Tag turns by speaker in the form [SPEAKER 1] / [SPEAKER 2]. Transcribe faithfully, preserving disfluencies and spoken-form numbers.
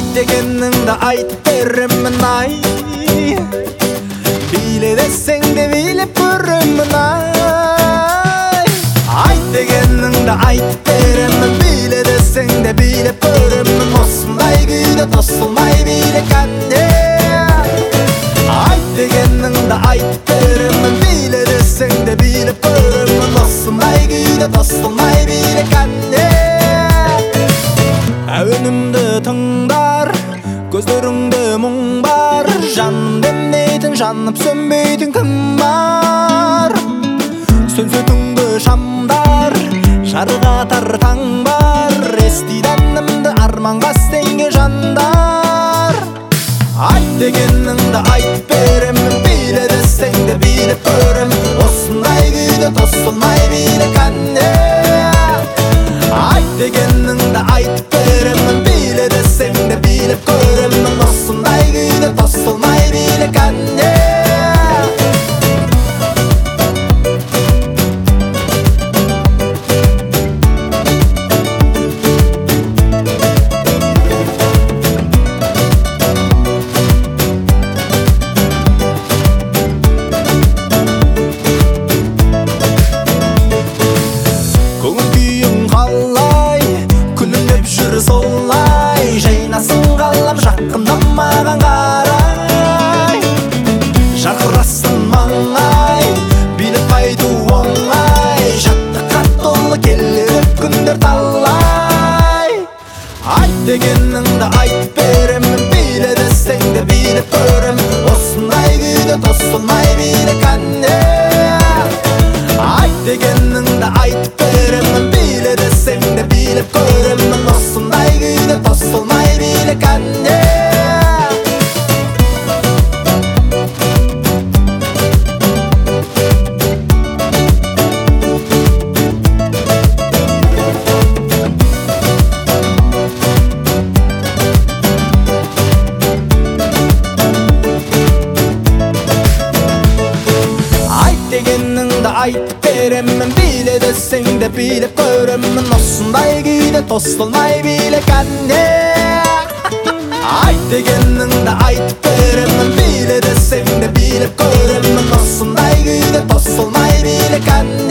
[SPEAKER 1] дегеніңді айтып беремін ай, биле десең де билеп көремін ай. Айт дегеніңді айтып беремін, биле десең де билеп көремін. Осындай күйде тосылмай биле кәне. Айт дегеніңді айтып беремін, биле десең де билеп көремін. Осындай күйде тосылмай биле кәне. Әуенімді тыңдар, көздеріңді мұң бар, жаным демнейтін, жанып сөнбейтін кім бар? Сөнсетіңді шамдар, жарығатар таң бар, естиді әнімді арманға сенген жандар. Айт дегеніңді айтып беремін, биле десең де билеп көремін. Осындай күйде тосылмай биле кәне. Айт дегеніңді айтып беремін, биле десең де билеп көремін. Осындай күйде тосылмай биле кәне. Солай жайнасын қалап жақындамаған қарай, жарқырасың маңай, билеп қайту оңай, жаттыққа толы келер күндер талай. Айт дегеніңді айтып беремін, биле десең де билеп көремін. Осындай күйде тосылмай биле кәне. Айт дегеніңді айтып беремін, биле десең де билеп көремін. Осындай күйде тосылмай биле кәне. Дегеніңді айтып беремін, биле десең де билеп көремін. Осындай күйде тосылмай биле кәне. Айт дегеніңді айтып беремін, биле десең де билеп көремін. Осындай күйде тосылмай биле кәне.